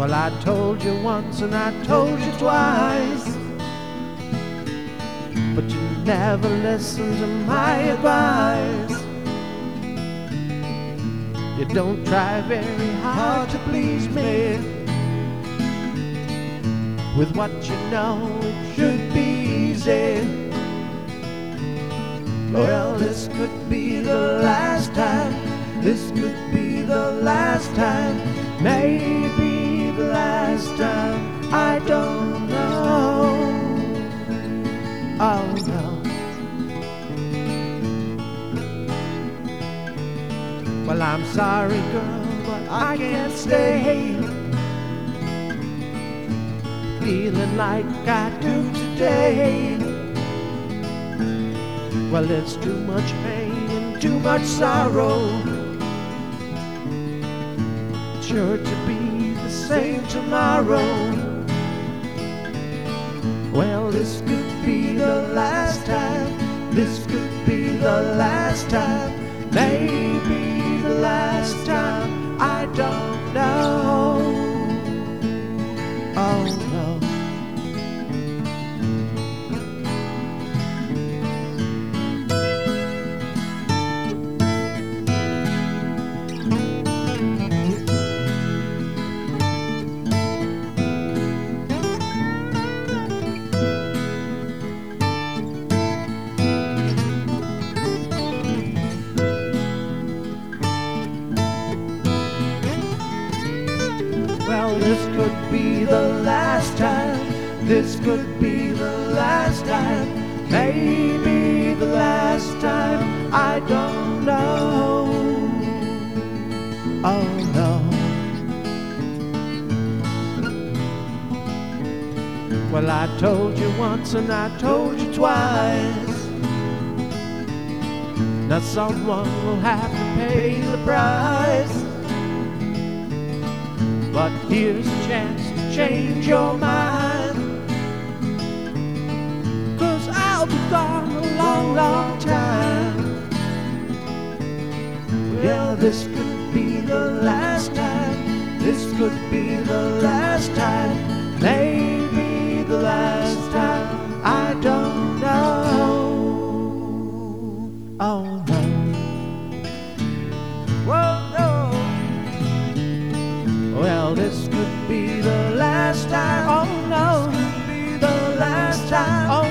Well, I told you once and I told you twice, but you never listened to my advice. You don't try very hard to please me with what you know it should be easy. Well, this could be the last time. This could be the last time. Maybe the last time. I don't know. Oh no. Well, I'm sorry, girl, but I can't stay feeling like I do today. Well, it's too much pain and too much sorrow, sure to be the same tomorrow. Well, this could be the last time. This could be the last time. Maybe the last time. I don't know. Oh no. Well, this could be the last time. This could be the last time. Maybe the last time. I don't know. Oh no. Well, I told you once and I told you twice. Now someone will have to pay the price. But here's a chance to change your mind, 'cause I'll be gone a long, long time. Yeah, this could be the last time. This could be the last time. Maybe the last time. I don't know. Oh no. Whoa, no. Well, this could be the last time. Oh no. This could be the last time. Oh